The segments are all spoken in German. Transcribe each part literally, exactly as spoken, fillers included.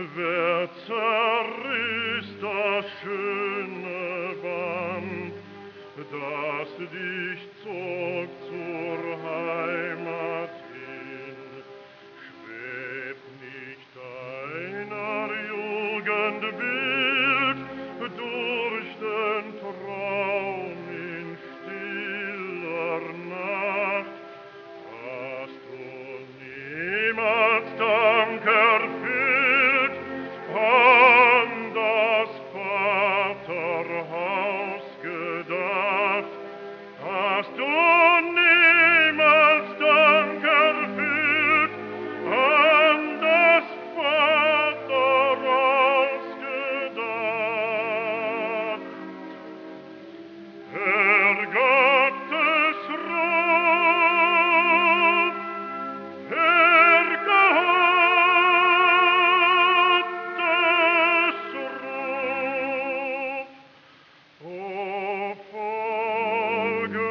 Wer zerriss das schöne Band, das dich zog zur Heimat hin? Schwebt nicht deiner Jugend Bild durch den Traum in stiller Nacht? Hast du niemals Dank erfüllt an das Vaterhaus gedacht? Hast du niemals Dank erfüllt an das Vaterhaus gedacht? Herr Gottes Ruf, Herr Gottes Ruf, o folge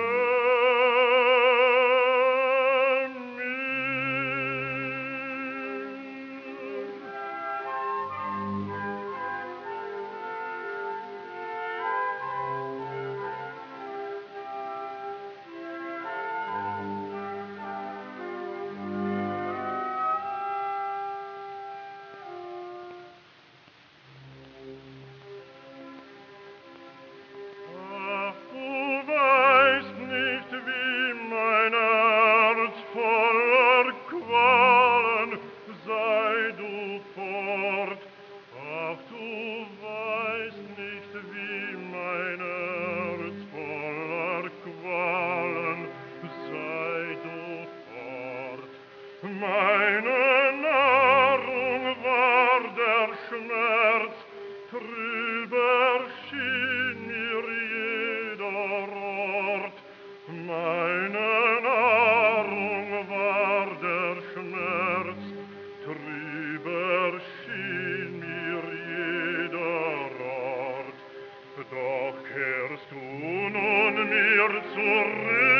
Ach, du weißt nicht, wie mein Herz voller Qualen, sei du fort. Ach, du weißt nicht, wie mein Herz voller Qualen, sei du fort. Meine Nahrung war der Schmerz, trüber schien mir jeder Ort. Meine Nahrung war der Schmerz, trüber schien mir jeder Ort. Doch kehrst du nun mir zurück,